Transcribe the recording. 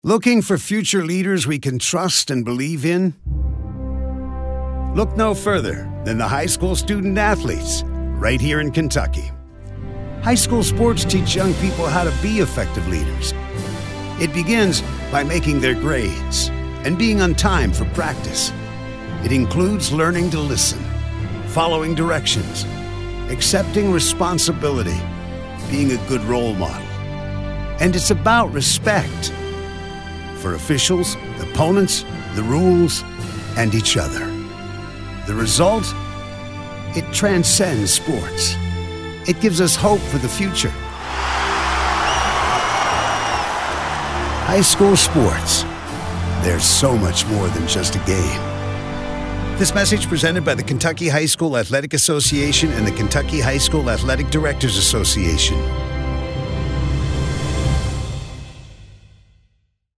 Looking for future leaders we can trust and believe in? Look no further than the high school student athletes right here in Kentucky. High school sports teach young people how to be effective leaders. It begins by making their grades and being on time for practice. It includes learning to listen, following directions, accepting responsibility, being a good role model. And it's about respect for officials, opponents, the rules, and each other. The result? It transcends sports. It gives us hope for the future. High school sports. There's so much more than just a game. This message presented by the Kentucky High School Athletic Association and the Kentucky High School Athletic Directors Association.